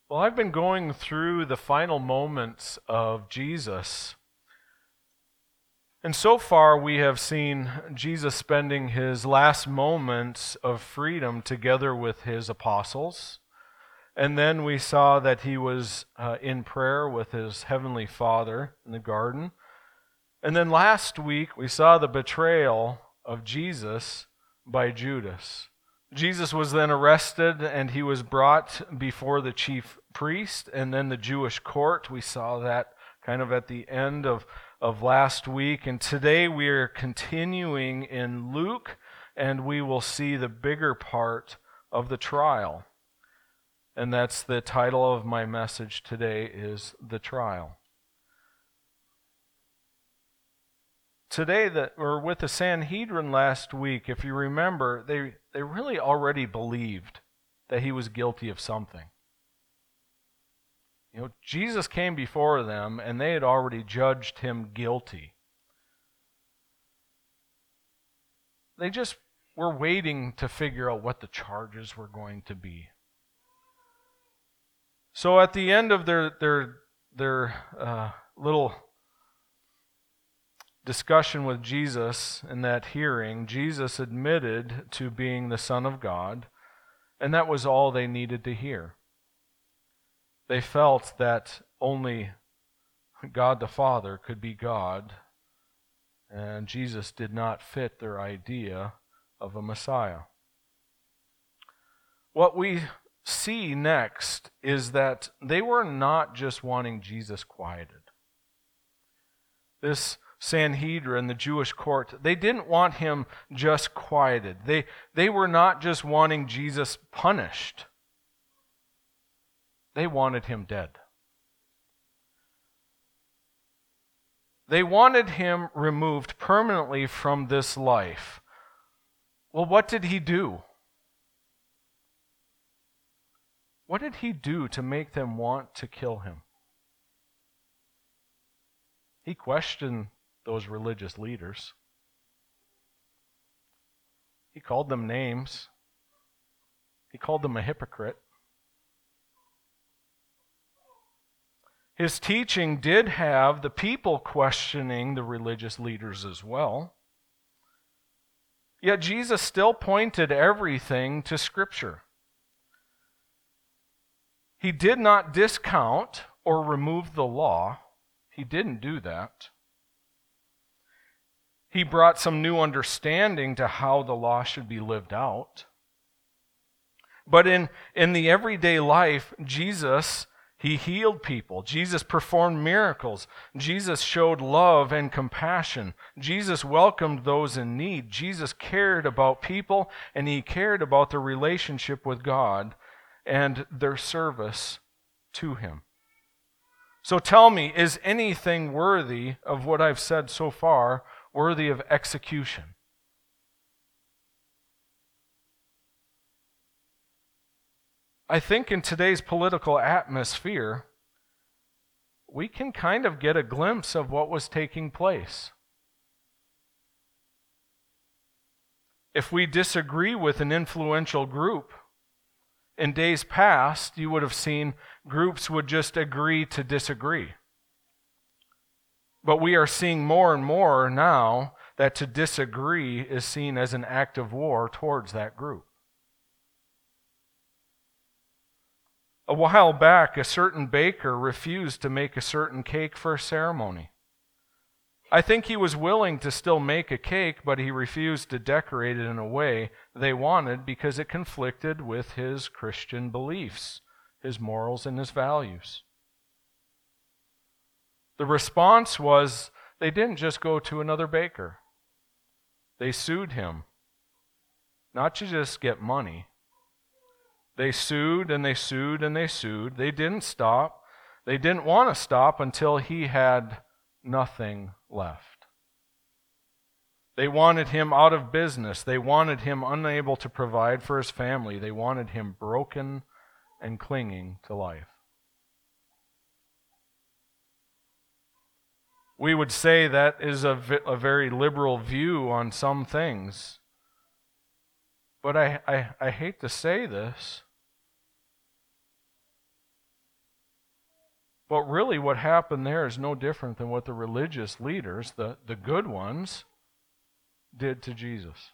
Well, I've been going through the final moments of Jesus. And so far, we have seen Jesus spending his last moments of freedom together with his apostles. And then we saw that he was in prayer with his heavenly Father in the garden. And then last week, we saw the betrayal of Jesus by Judas. Jesus was then arrested and he was brought before the chief priest and then the Jewish court. We saw that kind of at the end of last week. And today we are continuing in Luke, and we will see the bigger part of the trial. And that's the title of my message today, is The Trial. Today, with the Sanhedrin last week, if you remember, they really already believed that he was guilty of something. Jesus came before them, and they had already judged him guilty. They just were waiting to figure out what the charges were going to be. So at the end of their little discussion with Jesus in that hearing, Jesus admitted to being the Son of God, and that was all they needed to hear. They felt that only God the Father could be God, and Jesus did not fit their idea of a Messiah. What we see next is that they were not just wanting Jesus quieted. This Sanhedrin, the Jewish court, they didn't want him just quieted. They were not just wanting Jesus punished. They wanted him dead. They wanted him removed permanently from this life. Well, what did he do? What did he do to make them want to kill him? He questioned those religious leaders. He called them names. He called them a hypocrite. His teaching did have the people questioning the religious leaders as well. Yet Jesus still pointed everything to Scripture. He did not discount or remove the law. He didn't do that. He brought some new understanding to how the law should be lived out. But in the everyday life, Jesus, he healed people. Jesus performed miracles. Jesus showed love and compassion. Jesus welcomed those in need. Jesus cared about people, and he cared about their relationship with God and their service to him. So tell me, is anything worthy of what I've said so far worthy of execution? I think in today's political atmosphere, we can kind of get a glimpse of what was taking place. If we disagree with an influential group, in days past, you would have seen groups would just agree to disagree. But we are seeing more and more now that to disagree is seen as an act of war towards that group. A while back, a certain baker refused to make a certain cake for a ceremony. I think he was willing to still make a cake, but he refused to decorate it in a way they wanted because it conflicted with his Christian beliefs, his morals, and his values. The response was they didn't just go to another baker. They sued him, not to just get money. They sued and they sued and they sued. They didn't stop. They didn't want to stop until he had nothing left. They wanted him out of business. They wanted him unable to provide for his family. They wanted him broken and clinging to life. We would say that is a very liberal view on some things. But I hate to say this, But really what happened there is no different than what the religious leaders, the good ones, did to Jesus.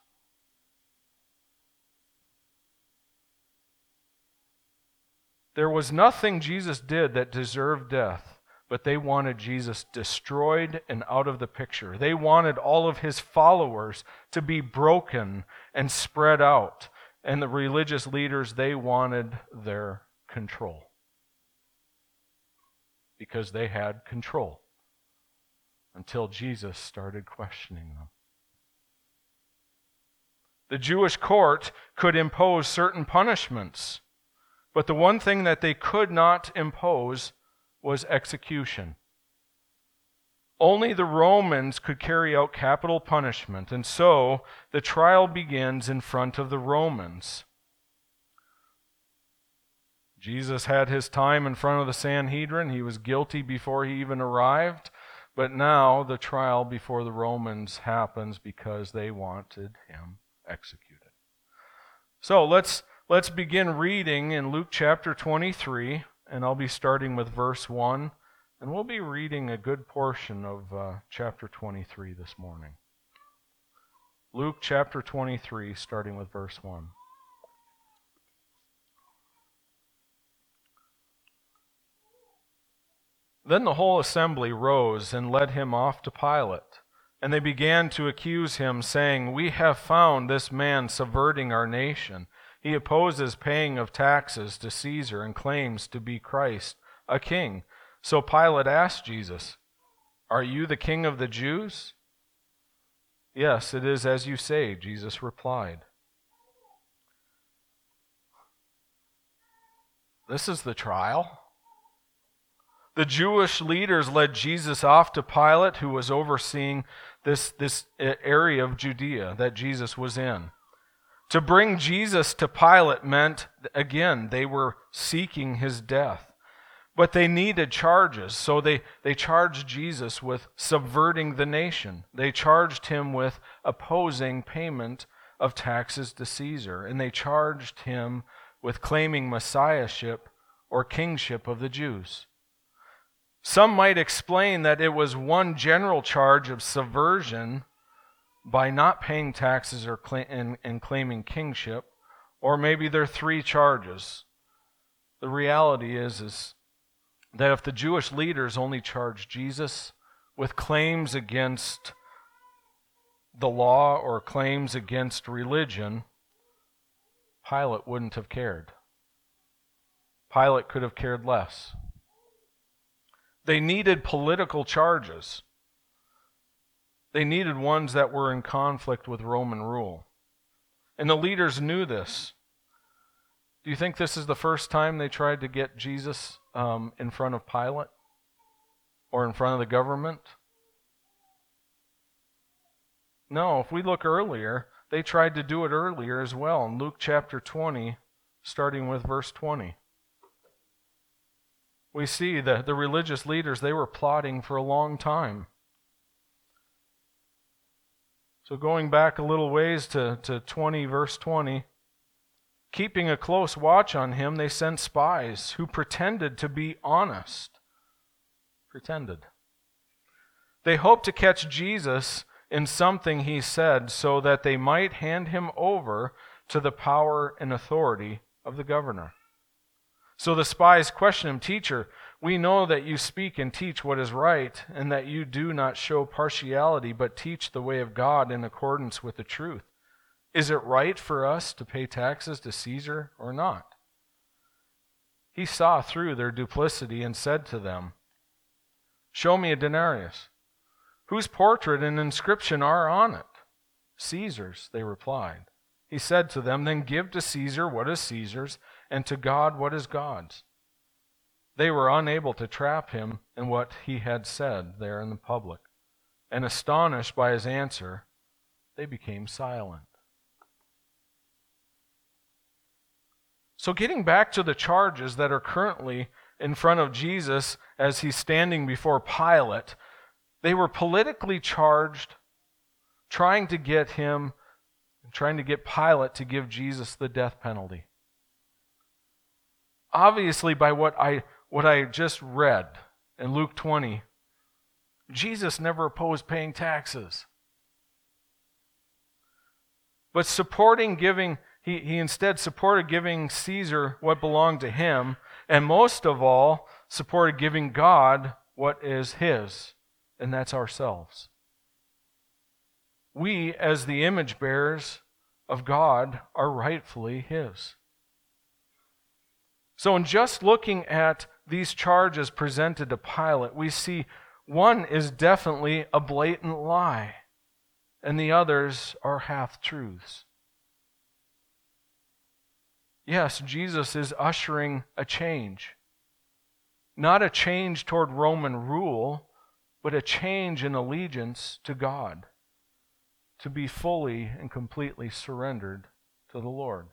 There was nothing Jesus did that deserved death, but they wanted Jesus destroyed and out of the picture. They wanted all of his followers to be broken and spread out. And the religious leaders, they wanted their control. Because they had control until Jesus started questioning them. The Jewish court could impose certain punishments, but the one thing that they could not impose was execution. Only the Romans could carry out capital punishment, and so the trial begins in front of the Romans. Jesus had his time in front of the Sanhedrin. He was guilty before he even arrived, but now the trial before the Romans happens because they wanted him executed. So let's begin reading in Luke chapter 23, and I'll be starting with verse 1, and we'll be reading a good portion of chapter 23 this morning. Luke chapter 23, starting with verse 1. Then the whole assembly rose and led him off to Pilate. And they began to accuse him, saying, "We have found this man subverting our nation. He opposes paying of taxes to Caesar and claims to be Christ, a king." So Pilate asked Jesus, "Are you the king of the Jews?" "Yes, it is as you say," Jesus replied. This is the trial. The Jewish leaders led Jesus off to Pilate, who was overseeing this area of Judea that Jesus was in. To bring Jesus to Pilate meant, again, they were seeking his death. But they needed charges, so they charged Jesus with subverting the nation. They charged him with opposing payment of taxes to Caesar, and they charged him with claiming messiahship or kingship of the Jews. Some might explain that it was one general charge of subversion by not paying taxes or and claiming kingship, or maybe there are three charges. The reality is that if the Jewish leaders only charged Jesus with claims against the law or claims against religion, Pilate wouldn't have cared. Pilate could have cared less. They needed political charges. They needed ones that were in conflict with Roman rule. And the leaders knew this. Do you think this is the first time they tried to get Jesus in front of Pilate? Or in front of the government? No, if we look earlier, they tried to do it earlier as well. In Luke chapter 20, starting with verse 20. We see that the religious leaders, they were plotting for a long time. So going back a little ways to 20, verse 20, keeping a close watch on him, they sent spies who pretended to be honest. Pretended. They hoped to catch Jesus in something he said so that they might hand him over to the power and authority of the governor. So the spies questioned him, "Teacher, we know that you speak and teach what is right, and that you do not show partiality, but teach the way of God in accordance with the truth. Is it right for us to pay taxes to Caesar or not?" He saw through their duplicity and said to them, "Show me a denarius. Whose portrait and inscription are on it?" "Caesar's," they replied. He said to them, "Then give to Caesar what is Caesar's, and to God what is God's." They were unable to trap him in what he had said there in the public, and astonished by his answer, they became silent. So getting back to the charges that are currently in front of Jesus as he's standing before Pilate, they were politically charged, trying to get Pilate to give Jesus the death penalty. Obviously, by what I just read, in Luke 20, Jesus never opposed paying taxes. But he instead supported giving Caesar what belonged to him, and most of all, supported giving God what is his, and that's ourselves. We, as the image bearers of God, are rightfully his. So in just looking at these charges presented to Pilate, we see one is definitely a blatant lie, and the others are half-truths. Yes, Jesus is ushering a change. Not a change toward Roman rule, but a change in allegiance to God, to be fully and completely surrendered to the Lord.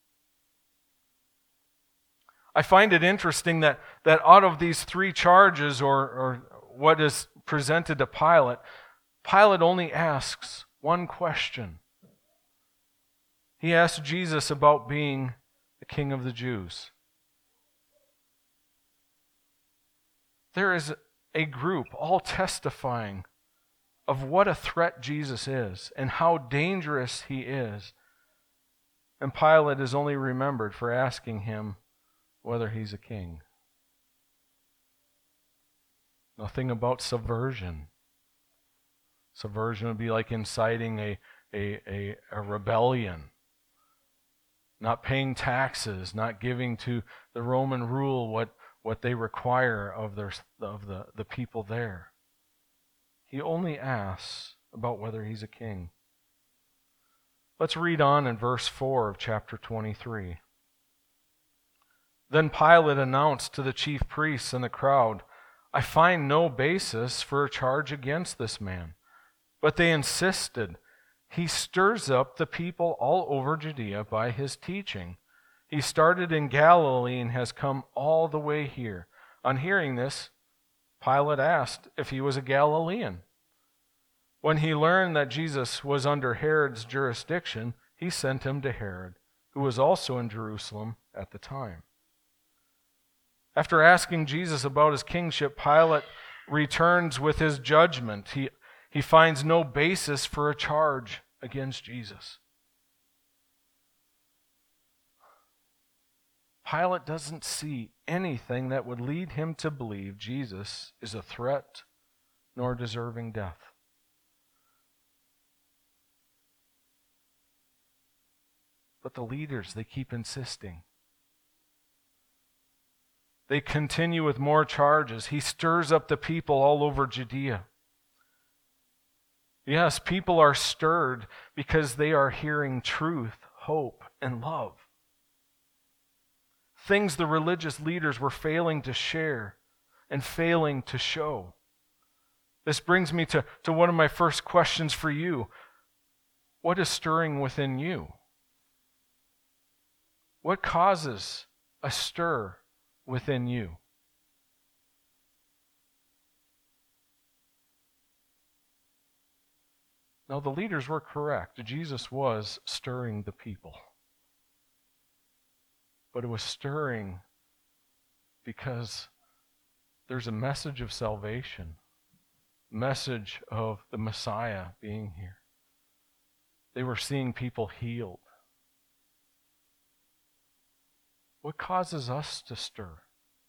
I find it interesting that out of these three charges, or what is presented to Pilate, Pilate only asks one question. He asks Jesus about being the King of the Jews. There is a group all testifying of what a threat Jesus is and how dangerous he is. And Pilate is only remembered for asking him whether he's a king. Nothing about subversion. Subversion would be like inciting a rebellion. Not paying taxes, not giving to the Roman rule what they require of the people there. He only asks about whether he's a king. Let's read on in verse 4 of chapter 23. Then Pilate announced to the chief priests and the crowd, "I find no basis for a charge against this man." But they insisted, "He stirs up the people all over Judea by his teaching. He started in Galilee and has come all the way here." On hearing this, Pilate asked if he was a Galilean. When he learned that Jesus was under Herod's jurisdiction, he sent him to Herod, who was also in Jerusalem at the time. After asking Jesus about his kingship, Pilate returns with his judgment. He finds no basis for a charge against Jesus. Pilate doesn't see anything that would lead him to believe Jesus is a threat nor deserving death. But the leaders, they keep insisting. They continue with more charges. He stirs up the people all over Judea. Yes, people are stirred because they are hearing truth, hope, and love. Things the religious leaders were failing to share and failing to show. This brings me to one of my first questions for you. What is stirring within you? What causes a stir within you? Now, the leaders were correct. Jesus was stirring the people. But it was stirring because there's a message of salvation, message of the Messiah being here. They were seeing people healed. What causes us to stir?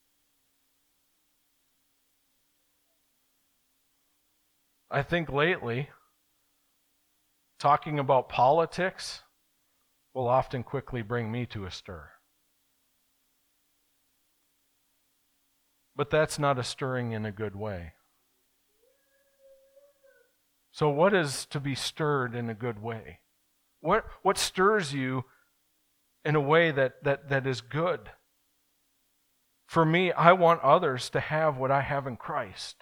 I think lately, talking about politics will often quickly bring me to a stir. But that's not a stirring in a good way. So what is to be stirred in a good way? What stirs you in a way that is good? For me, I want others to have what I have in Christ.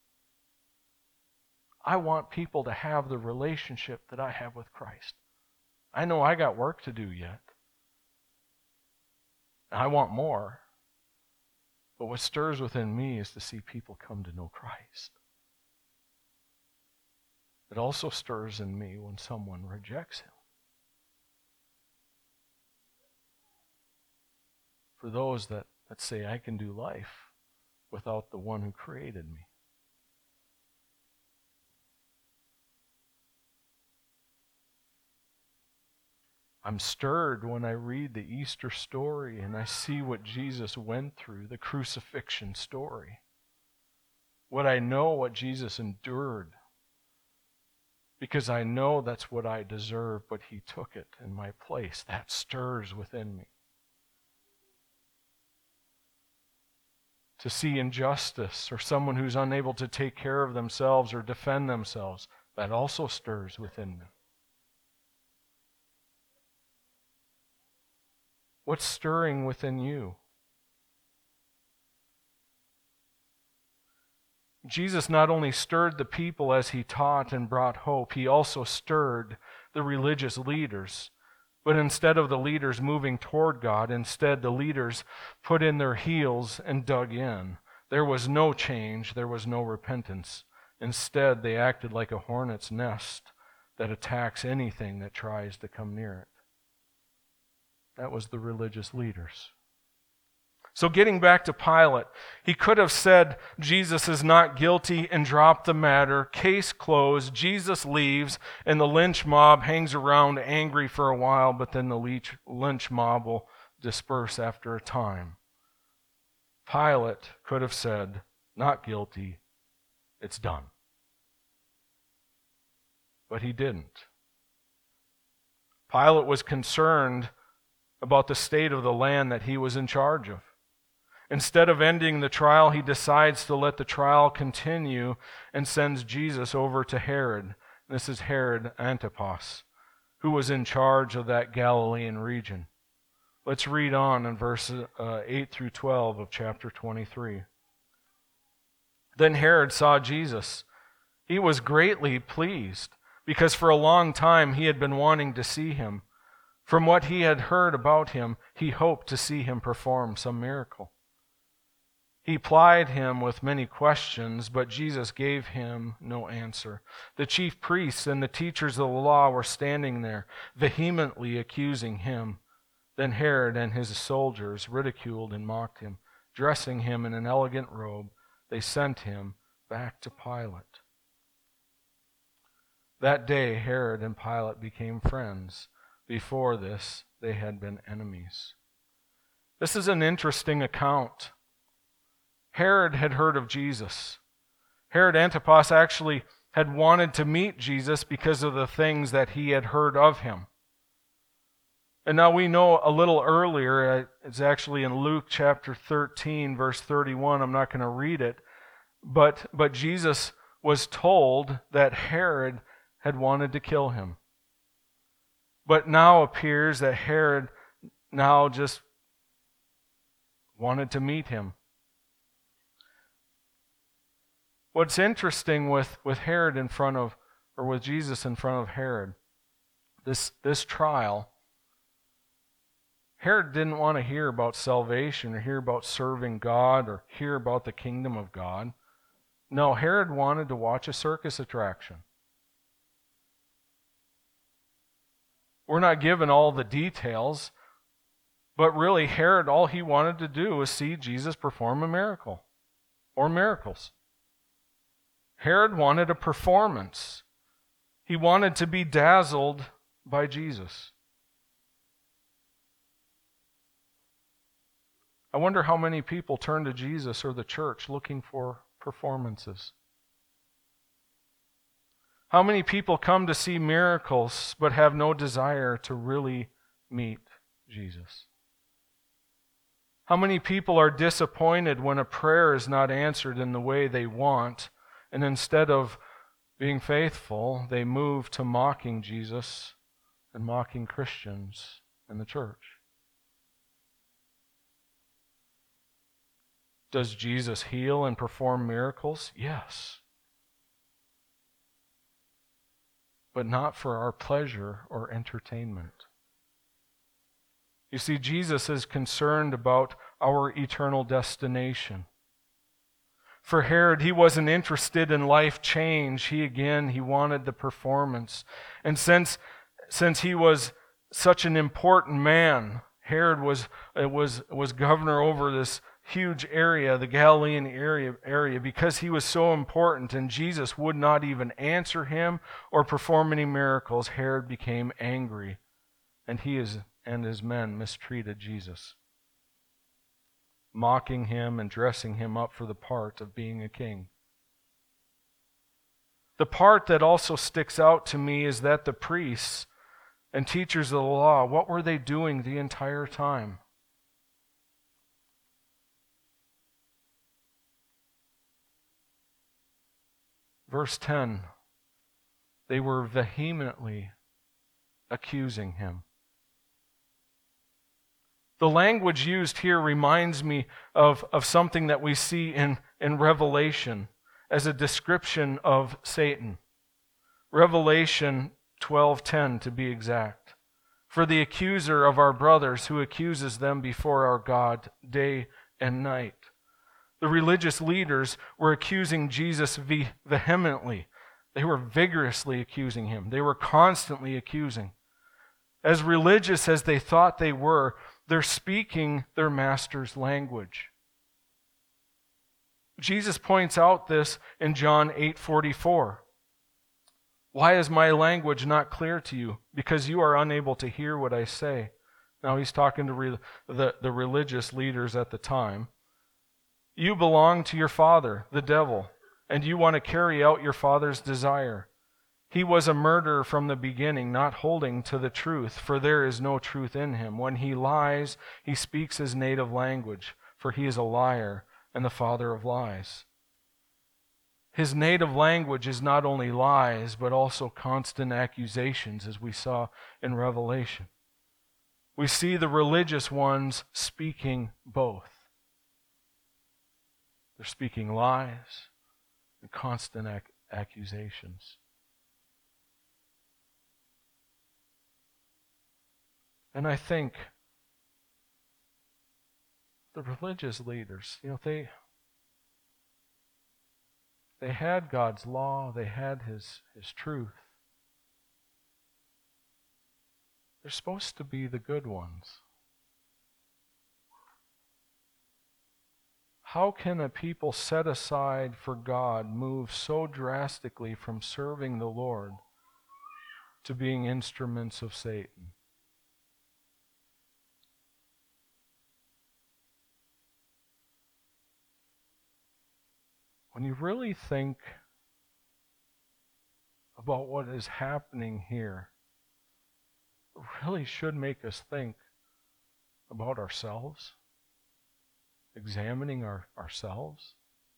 I want people to have the relationship that I have with Christ. I know I got work to do yet. I want more. But what stirs within me is to see people come to know Christ. It also stirs in me when someone rejects Him. For those that say, I can do life without the one who created me? I'm stirred when I read the Easter story and I see what Jesus went through, the crucifixion story. What I know what Jesus endured, because I know that's what I deserve, but he took it in my place. That stirs within me. To see injustice or someone who's unable to take care of themselves or defend themselves, that also stirs within me. What's stirring within you? Jesus not only stirred the people as he taught and brought hope, he also stirred the religious leaders. But instead of the leaders moving toward God, instead the leaders put in their heels and dug in. There was no change, there was no repentance. Instead, they acted like a hornet's nest that attacks anything that tries to come near it. That was the religious leaders. So getting back to Pilate, he could have said Jesus is not guilty and dropped the matter, case closed, Jesus leaves, and the lynch mob hangs around angry for a while, but then the lynch mob will disperse after a time. Pilate could have said, not guilty, it's done. But he didn't. Pilate was concerned about the state of the land that he was in charge of. Instead of ending the trial, he decides to let the trial continue and sends Jesus over to Herod. This is Herod Antipas, who was in charge of that Galilean region. Let's read on in verses 8 through 12 of chapter 23. Then Herod saw Jesus. He was greatly pleased, because for a long time he had been wanting to see him. From what he had heard about him, he hoped to see him perform some miracle. He plied him with many questions, but Jesus gave him no answer. The chief priests and the teachers of the law were standing there, vehemently accusing him. Then Herod and his soldiers ridiculed and mocked him. Dressing him in an elegant robe, they sent him back to Pilate. That day, Herod and Pilate became friends. Before this, they had been enemies. This is an interesting account. Herod had heard of Jesus. Herod Antipas actually had wanted to meet Jesus because of the things that he had heard of him. And now we know a little earlier, it's actually in Luke chapter 13, verse 31. I'm not going to read it. But Jesus was told that Herod had wanted to kill him. But now appears that Herod now just wanted to meet him. What's interesting with Herod in front of, or with Jesus in front of Herod, this trial, Herod didn't want to hear about salvation or hear about serving God or hear about the kingdom of God. No, Herod wanted to watch a circus attraction. We're not given all the details, but really Herod, all he wanted to do was see Jesus perform a miracle or miracles. Herod wanted a performance. He wanted to be dazzled by Jesus. I wonder how many people turn to Jesus or the church looking for performances. How many people come to see miracles but have no desire to really meet Jesus? How many people are disappointed when a prayer is not answered in the way they want, and instead of being faithful, they move to mocking Jesus and mocking Christians in the church? Does Jesus heal and perform miracles? Yes. But not for our pleasure or entertainment. You see, Jesus is concerned about our eternal destination. For Herod, he wasn't interested in life change. He wanted the performance. And since he was such an important man, Herod was governor over this huge area, the Galilean area, because he was so important and Jesus would not even answer him or perform any miracles, Herod became angry, and he and his men mistreated Jesus, mocking him and dressing him up for the part of being a king. The part that also sticks out to me is that the priests and teachers of the law, what were they doing the entire time? Verse 10, they were vehemently accusing him. The language used here reminds me of something that we see in Revelation as a description of Satan. Revelation 12:10 to be exact. For the accuser of our brothers who accuses them before our God day and night. The religious leaders were accusing Jesus vehemently. They were vigorously accusing him. They were constantly accusing. As religious as they thought they were, they're speaking their master's language. Jesus points out this in John 8:44. Why is my language not clear to you? Because you are unable to hear what I say. Now he's talking to the religious leaders at the time. You belong to your father, the devil, and you want to carry out your father's desire. He was a murderer from the beginning, not holding to the truth, for there is no truth in him. When he lies, he speaks his native language, for he is a liar and the father of lies. His native language is not only lies, but also constant accusations, as we saw in Revelation. We see the religious ones speaking both. They're speaking lies and constant accusations. And I think the religious leaders, they had God's law, they had His truth. They're supposed to be the good ones. How can a people set aside for God move so drastically from serving the Lord to being instruments of Satan? When you really think about what is happening here, it really should make us think about ourselves, examining ourselves.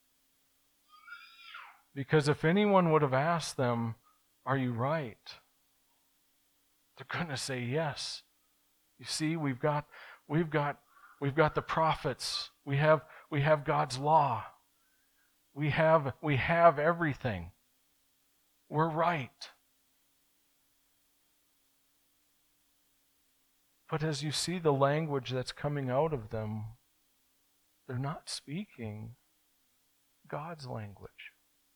Because if anyone would have asked them, "Are you right?" they're going to say yes. You see, we've got the prophets. We have God's law. We have everything. We're right. But as you see the language that's coming out of them, they're not speaking God's language.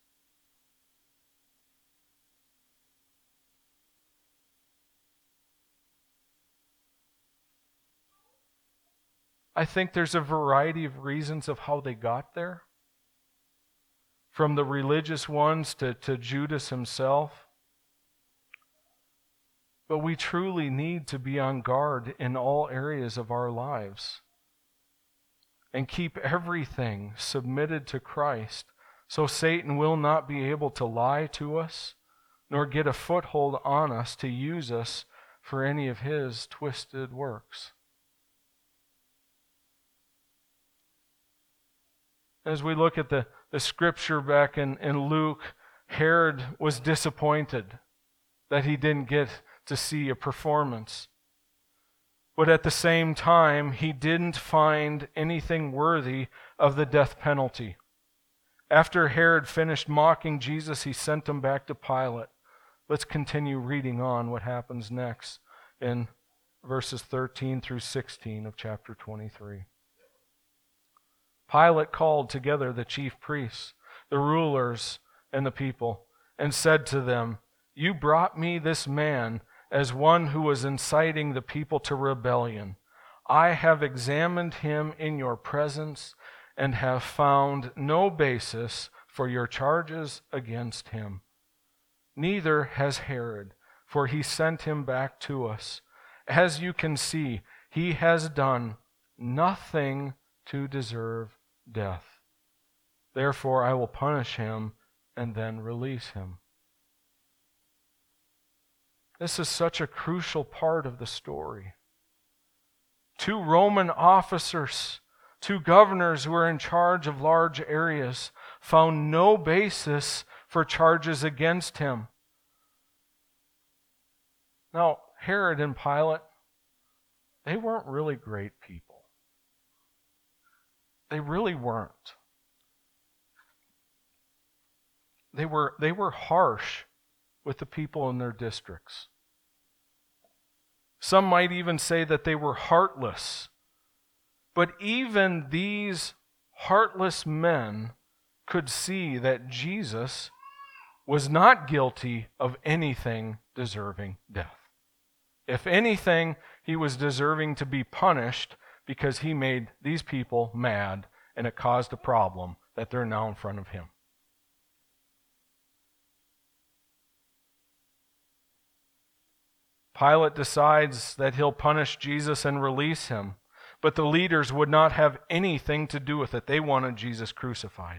I think there's a variety of reasons of how they got there. From the religious ones to Judas himself. But we truly need to be on guard in all areas of our lives and keep everything submitted to Christ, so Satan will not be able to lie to us nor get a foothold on us to use us for any of his twisted works. As we look at the scripture back in Luke, Herod was disappointed that he didn't get to see a performance. But at the same time, he didn't find anything worthy of the death penalty. After Herod finished mocking Jesus, he sent him back to Pilate. Let's continue reading on what happens next in verses 13 through 16 of chapter 23. Pilate called together the chief priests, the rulers, and the people, and said to them, "You brought me this man as one who was inciting the people to rebellion. I have examined him in your presence and have found no basis for your charges against him. Neither has Herod, for he sent him back to us. As you can see, he has done nothing to deserve death. Therefore, I will punish him and then release him." This is such a crucial part of the story. Two Roman officers, two governors who were in charge of large areas, found no basis for charges against him. Now, Herod and Pilate, they weren't really great people. They really weren't. They were harsh with the people in their districts. Some might even say that they were heartless. But even these heartless men could see that Jesus was not guilty of anything deserving death. If anything, he was deserving to be punished because he made these people mad and it caused a problem that they're now in front of him. Pilate decides that he'll punish Jesus and release him, but the leaders would not have anything to do with it. They wanted Jesus crucified.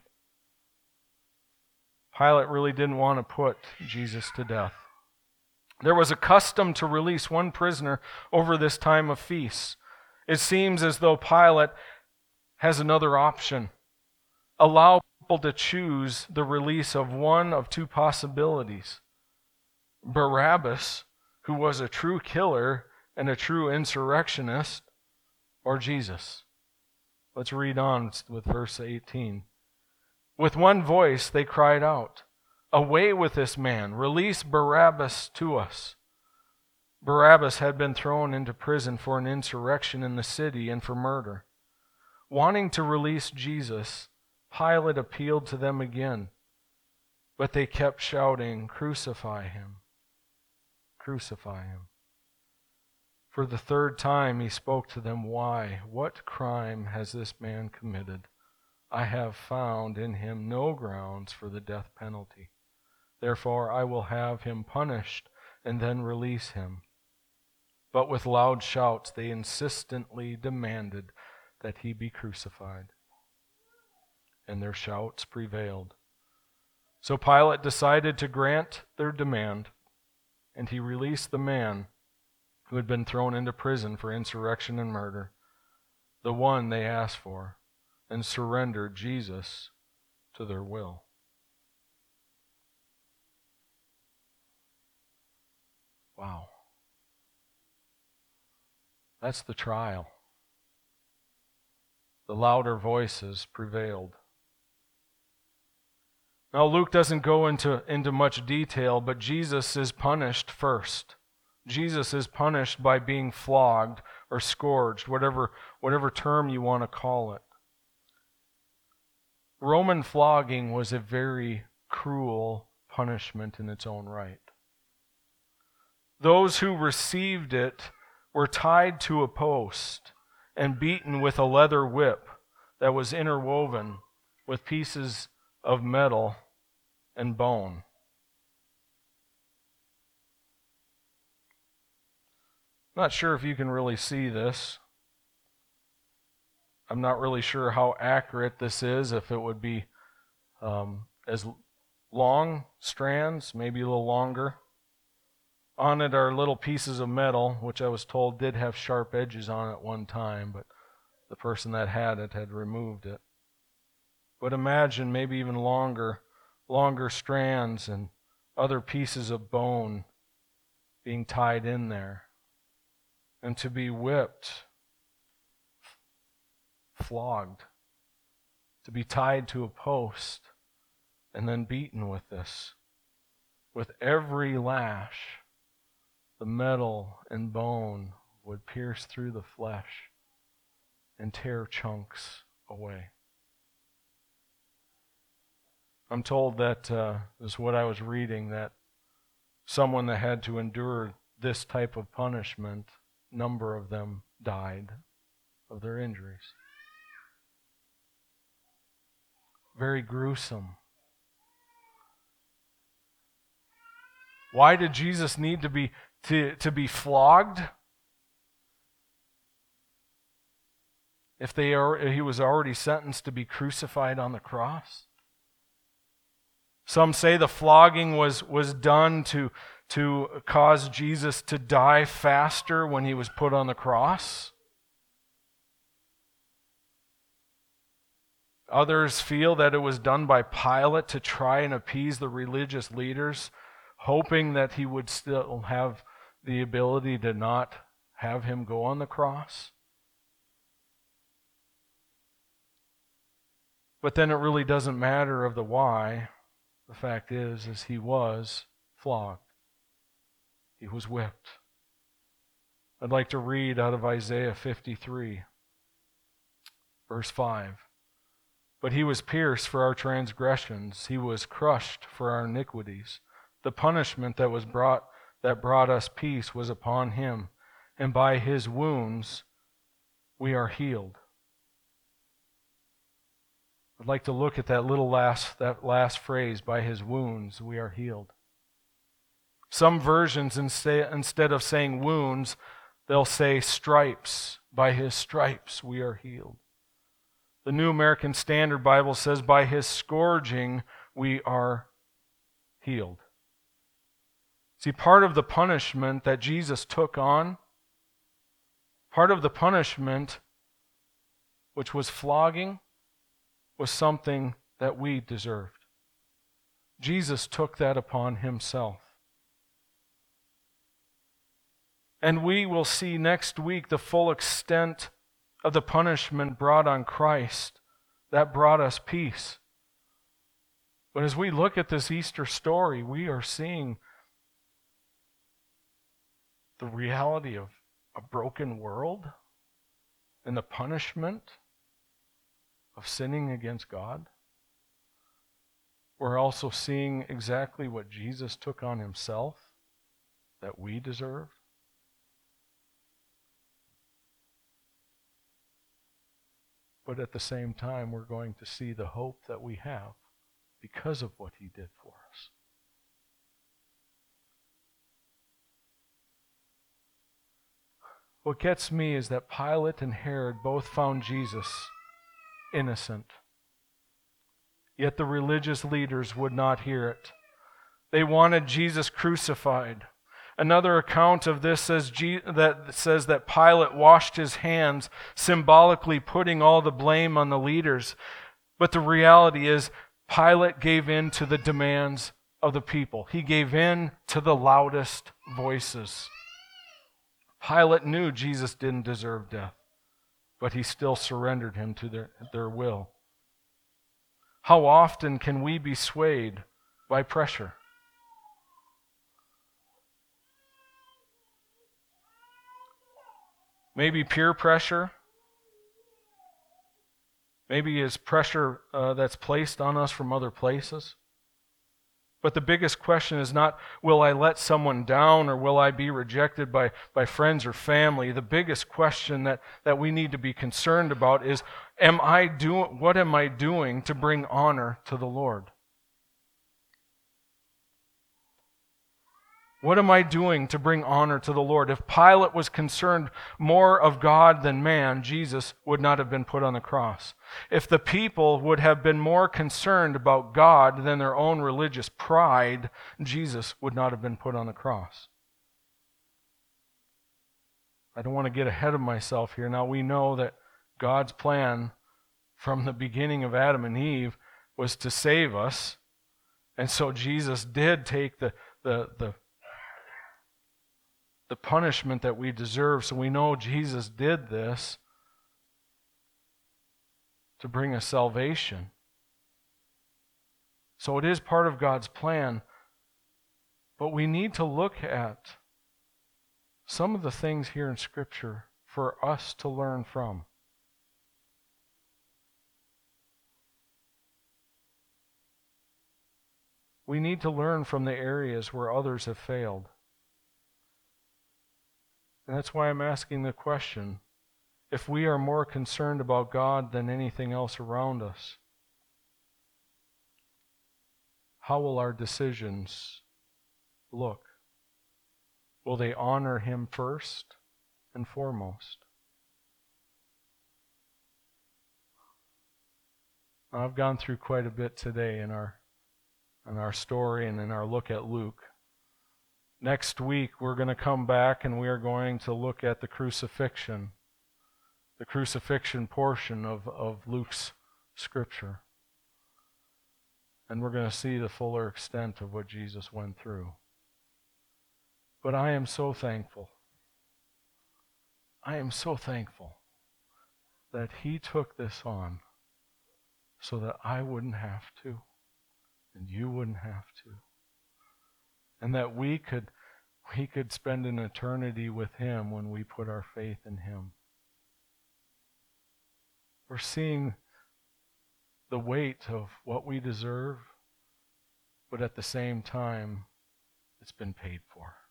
Pilate really didn't want to put Jesus to death. There was a custom to release one prisoner over this time of feasts. It seems as though Pilate has another option. Allow people to choose the release of one of two possibilities. Barabbas, who was a true killer and a true insurrectionist, or Jesus. Let's read on with verse 18. With one voice they cried out, "Away with this man! Release Barabbas to us!" Barabbas had been thrown into prison for an insurrection in the city and for murder. Wanting to release Jesus, Pilate appealed to them again, but they kept shouting, "Crucify him! Crucify him!" For the third time he spoke to them, "Why? What crime has this man committed? I have found in him no grounds for the death penalty. Therefore I will have him punished and then release him." But with loud shouts they insistently demanded that he be crucified. And their shouts prevailed. So Pilate decided to grant their demand, and he released the man who had been thrown into prison for insurrection and murder, the one they asked for, and surrendered Jesus to their will. Wow. That's the trial. The louder voices prevailed. Now, Luke doesn't go into much detail, but Jesus is punished first. Jesus is punished by being flogged or scourged, whatever term you want to call it. Roman flogging was a very cruel punishment in its own right. Those who received it were tied to a post and beaten with a leather whip that was interwoven with pieces of metal and bone. Not sure if you can really see this. I'm not really sure how accurate this is, if it would be as long strands, maybe a little longer. On it are little pieces of metal, which I was told did have sharp edges on it at one time, but the person that had it had removed it. But imagine maybe even longer strands and other pieces of bone being tied in there. And to be whipped, flogged, to be tied to a post, and then beaten with this. With every lash, the metal and bone would pierce through the flesh and tear chunks away. I'm told that, this is what I was reading, that someone that had to endure this type of punishment, number of them died of their injuries. Very gruesome. Why did Jesus need to be flogged? If he was already sentenced to be crucified on the cross? Some say the flogging was done to cause Jesus to die faster when he was put on the cross. Others feel that it was done by Pilate to try and appease the religious leaders, hoping that he would still have the ability to not have him go on the cross. But then it really doesn't matter of the why. The fact is he was flogged. He was whipped. I'd like to read out of Isaiah 53, verse 5. But he was pierced for our transgressions, he was crushed for our iniquities. The punishment that brought us peace was upon him, and by his wounds we are healed. I'd like to look at that last phrase, by his wounds we are healed. Some versions, instead of saying wounds, they'll say stripes. By his stripes we are healed. The New American Standard Bible says, by his scourging we are healed. See, part of the punishment that Jesus took on, part of the punishment, which was flogging, was something that we deserved. Jesus took that upon himself. And we will see next week the full extent of the punishment brought on Christ that brought us peace. But as we look at this Easter story, we are seeing the reality of a broken world and the punishment of sinning against God. We're also seeing exactly what Jesus took on himself that we deserve. But at the same time, we're going to see the hope that we have because of what he did for us. What gets me is that Pilate and Herod both found Jesus innocent. Yet the religious leaders would not hear it. They wanted Jesus crucified. Another account of this says that Pilate washed his hands, symbolically putting all the blame on the leaders. But the reality is, Pilate gave in to the demands of the people. He gave in to the loudest voices. Pilate knew Jesus didn't deserve death, but he still surrendered him to their will. How often can we be swayed by pressure? Maybe peer pressure. Maybe it's pressure that's placed on us from other places. But the biggest question is not, will I let someone down or will I be rejected by friends or family? The biggest question that we need to be concerned about is, what am I doing to bring honor to the Lord? What am I doing to bring honor to the Lord? If Pilate was concerned more of God than man, Jesus would not have been put on the cross. If the people would have been more concerned about God than their own religious pride, Jesus would not have been put on the cross. I don't want to get ahead of myself here. Now we know that God's plan from the beginning of Adam and Eve was to save us. And so Jesus did take the punishment that we deserve. So we know Jesus did this to bring us salvation. So it is part of God's plan. But we need to look at some of the things here in Scripture for us to learn from. We need to learn from the areas where others have failed. And that's why I'm asking the question, if we are more concerned about God than anything else around us, how will our decisions look? Will they honor Him first and foremost? I've gone through quite a bit today in our story and in our look at Luke. Next week, we're going to come back and we are going to look at the crucifixion portion of Luke's scripture. And we're going to see the fuller extent of what Jesus went through. But I am so thankful. I am so thankful that He took this on so that I wouldn't have to, and you wouldn't have to. And that we could spend an eternity with Him when we put our faith in Him. We're seeing the weight of what we deserve, but at the same time, it's been paid for.